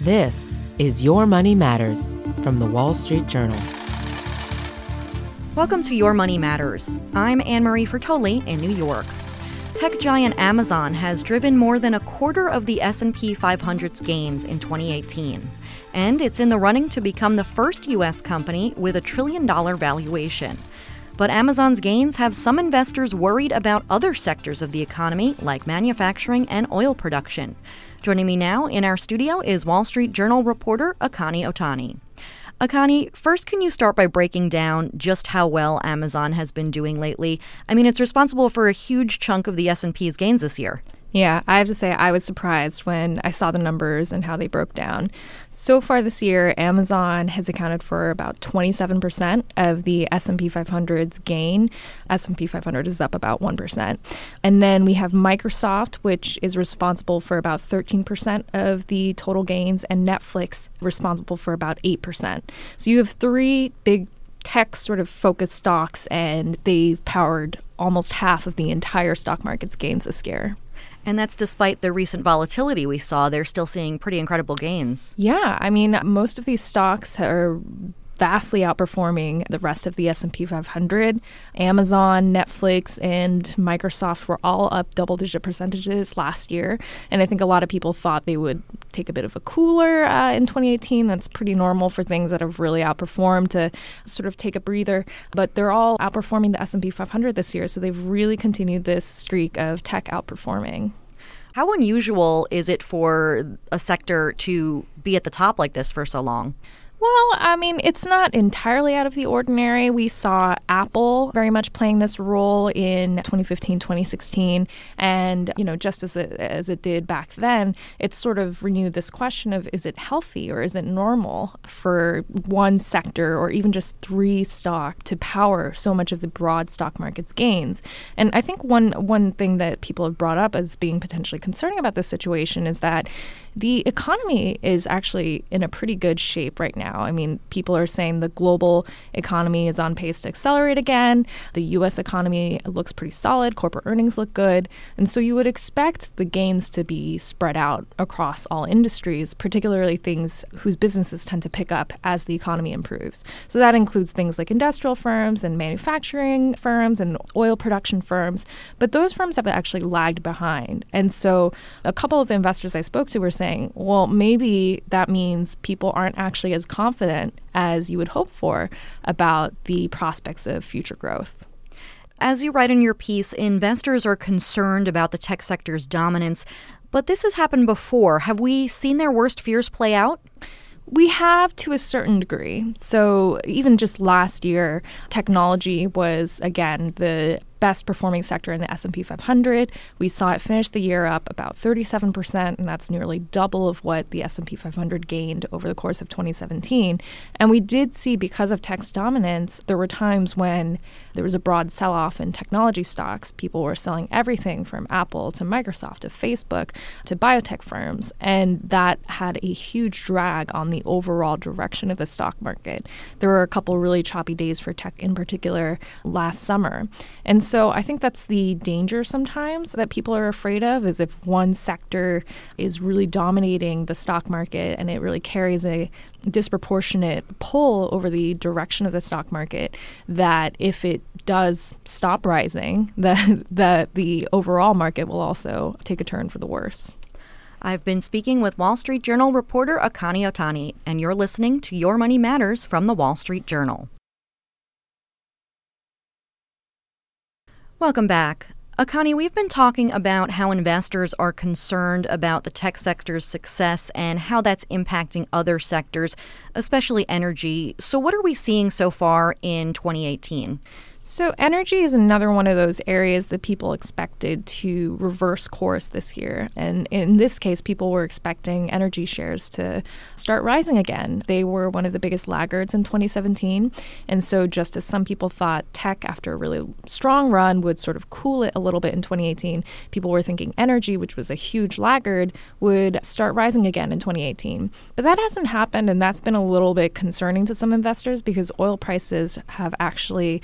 This is Your Money Matters from the Wall Street Journal. Welcome to Your Money Matters. I'm Anne-Marie Fertoli in New York. Tech giant Amazon has driven more than a quarter of the S&P 500's gains in 2018. And it's in the running to become the first U.S. company with a $1 trillion valuation. But Amazon's gains have some investors worried about other sectors of the economy, like manufacturing and oil production. Joining me now in our studio is Wall Street Journal reporter Akani Otani. Akani, first, can you start by breaking down just how well Amazon has been doing lately? I mean, it's responsible for a huge chunk of the S&P's gains this year. Yeah, I have to say I was surprised when I saw the numbers and how they broke down. So far this year, Amazon has accounted for about 27% of the S&P 500's gain. S&P 500 is up about 1%. And then we have Microsoft, which is responsible for about 13% of the total gains, and Netflix responsible for about 8%. So you have three big tech sort of focused stocks, and they've powered almost half of the entire stock market's gains this year. And that's despite the recent volatility we saw. They're still seeing pretty incredible gains. Yeah, I mean, most of these stocks are vastly outperforming the rest of the S&P 500. Amazon, Netflix, and Microsoft were all up double-digit percentages last year. And I think a lot of people thought they would take a bit of a cooler in 2018. That's pretty normal for things that have really outperformed to sort of take a breather. But they're all outperforming the S&P 500 this year. So they've really continued this streak of tech outperforming. How unusual is it for a sector to be at the top like this for so long? Well, I mean, it's not entirely out of the ordinary. We saw Apple very much playing this role in 2015, 2016. And, you know, just as it did back then, it's sort of renewed this question of, is it healthy or is it normal for one sector or even just three stock to power so much of the broad stock market's gains? And I think one thing that people have brought up as being potentially concerning about this situation is that the economy is actually in a pretty good shape right now. I mean, people are saying the global economy is on pace to accelerate again. The U.S. economy looks pretty solid. Corporate earnings look good. And so you would expect the gains to be spread out across all industries, particularly things whose businesses tend to pick up as the economy improves. So that includes things like industrial firms and manufacturing firms and oil production firms. But those firms have actually lagged behind. And so a couple of the investors I spoke to were saying, well, maybe that means people aren't actually as confident as you would hope for about the prospects of future growth. As you write in your piece, investors are concerned about the tech sector's dominance, but this has happened before. Have we seen their worst fears play out? We have to a certain degree. So even just last year, technology was, again, the best performing sector in the S&P 500. We saw it finish the year up about 37%, and that's nearly double of what the S&P 500 gained over the course of 2017. And we did see, because of tech's dominance, there were times when there was a broad sell-off in technology stocks. People were selling everything from Apple to Microsoft to Facebook to biotech firms, and that had a huge drag on the overall direction of the stock market. There were a couple really choppy days for tech in particular last summer. And so I think that's the danger sometimes that people are afraid of, is if one sector is really dominating the stock market and it really carries a disproportionate pull over the direction of the stock market, that if it does stop rising, that the overall market will also take a turn for the worse. I've been speaking with Wall Street Journal reporter Akani Otani, and you're listening to Your Money Matters from the Wall Street Journal. Welcome back. Akani, we've been talking about how investors are concerned about the tech sector's success and how that's impacting other sectors, especially energy. So what are we seeing so far in 2018? So energy is another one of those areas that people expected to reverse course this year. And in this case, people were expecting energy shares to start rising again. They were one of the biggest laggards in 2017. And so just as some people thought tech, after a really strong run, would sort of cool it a little bit in 2018, people were thinking energy, which was a huge laggard, would start rising again in 2018. But that hasn't happened, and that's been a little bit concerning to some investors because oil prices have actually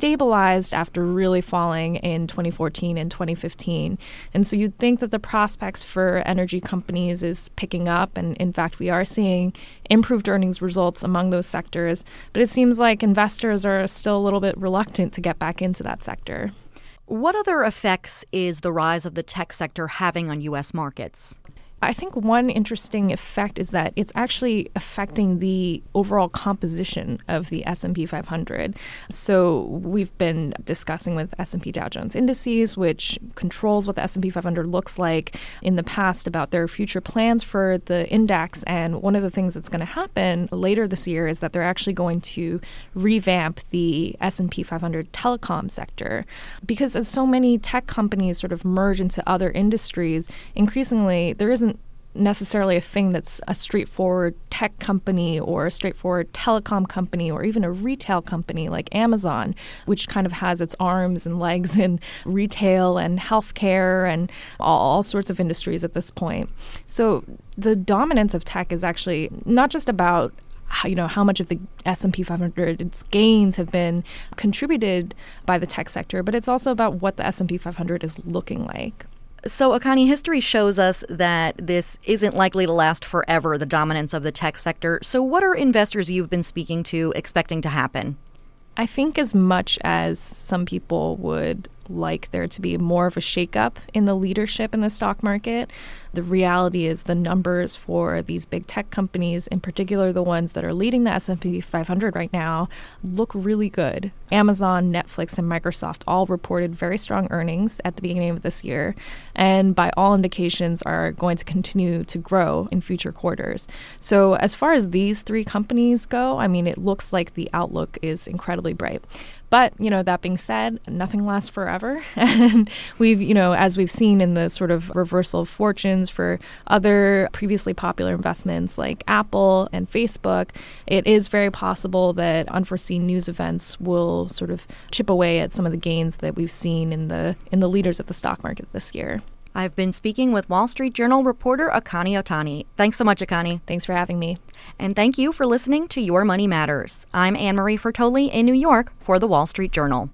stabilized after really falling in 2014 and 2015. And so you'd think that the prospects for energy companies is picking up. And in fact, we are seeing improved earnings results among those sectors. But it seems like investors are still a little bit reluctant to get back into that sector. What other effects is the rise of the tech sector having on U.S. markets? I think one interesting effect is that it's actually affecting the overall composition of the S&P 500. So we've been discussing with S&P Dow Jones Indices, which controls what the S&P 500 looks like in the past, about their future plans for the index. And one of the things that's going to happen later this year is that they're actually going to revamp the S&P 500 telecom sector. Because as so many tech companies sort of merge into other industries, increasingly there isn't necessarily a thing that's a straightforward tech company or a straightforward telecom company or even a retail company like Amazon, which kind of has its arms and legs in retail and healthcare and all sorts of industries at this point. So the dominance of tech is actually not just about how much of the S&P 500's gains have been contributed by the tech sector, but it's also about what the S&P 500 is looking like. So, Akani, history shows us that this isn't likely to last forever, the dominance of the tech sector. So what are investors you've been speaking to expecting to happen? I think as much as some people would like there to be more of a shakeup in the leadership in the stock market, the reality is the numbers for these big tech companies, in particular the ones that are leading the S&P 500 right now, look really good. Amazon, Netflix, and Microsoft all reported very strong earnings at the beginning of this year, and by all indications are going to continue to grow in future quarters. So as far as these three companies go, I mean, it looks like the outlook is incredibly bright. But, that being said, nothing lasts forever. And we've, as we've seen in the sort of reversal of fortunes for other previously popular investments like Apple and Facebook, it is very possible that unforeseen news events will sort of chip away at some of the gains that we've seen in the leaders of the stock market this year. I've been speaking with Wall Street Journal reporter Akani Otani. Thanks so much, Akani. Thanks for having me. And thank you for listening to Your Money Matters. I'm Anne Marie Fertoli in New York for the Wall Street Journal.